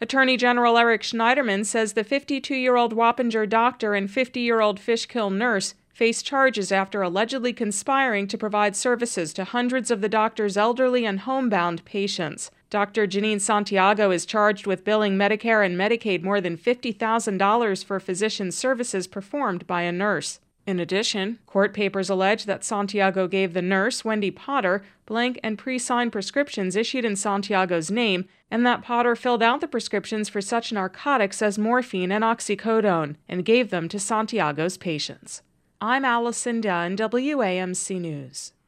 Attorney General Eric Schneiderman says the 52-year-old Wappinger doctor and 50-year-old Fishkill nurse face charges after allegedly conspiring to provide services to hundreds of the doctor's elderly and homebound patients. Dr. Janine Santiago is charged with billing Medicare and Medicaid more than $50,000 for physician services performed by a nurse. In addition, court papers allege that Santiago gave the nurse, Wendy Potter, blank and pre-signed prescriptions issued in Santiago's name, and that Potter filled out the prescriptions for such narcotics as morphine and oxycodone and gave them to Santiago's patients. I'm Allison Dunn, WAMC News.